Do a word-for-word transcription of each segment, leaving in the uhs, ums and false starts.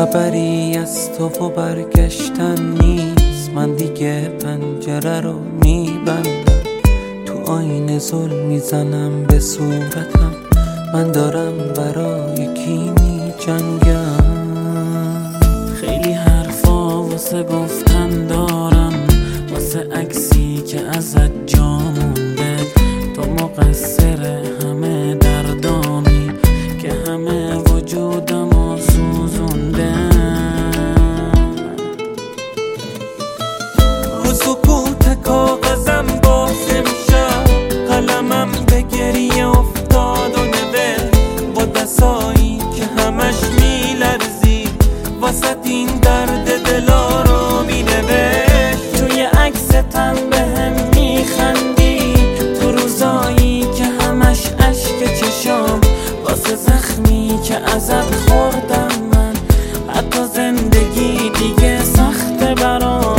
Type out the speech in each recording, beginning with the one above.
خبری از تو و برگشتن نیست، من دیگه پنجره رو میبندم، تو آینه زل میزنم به صورتم، من دارم برای کی میجنگم. خیلی حرفا واسه گفتن دارم، واسه عکسی که ازت جا مونده، تو مقصر همه دردامی که همه وجودمو سوزونده. رو سکوت کاغذم باز امشب قلمم به گریه افتاد و نوشت با دستایی که همش میلرزی واسه این درد دلا رو مینوشت. توی عکستم بهم میخندی، تو روزایی که همش اشک چشام، واسه زخمی که ازت خوردم من، حتی زندگی دیگه سخته برام.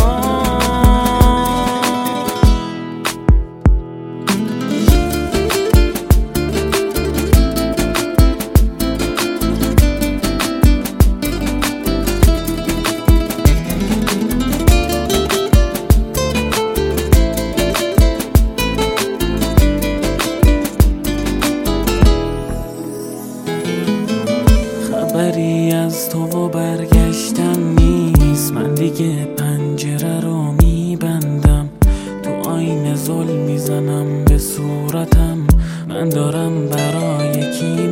خبری از تو و برگشتن نیست، من دیگه پنجره رو میبندم، تو آینه زل میزنم به صورتم، من دارم برای کی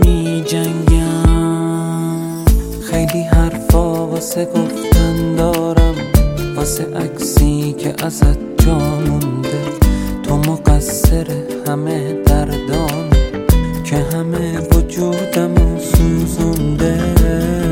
میجنگم. خیلی حرفا واسه گفتن دارم، واسه عکسی که ازت جا مونده، تو مقصر همه دردام که همه وجودمو سوزونده.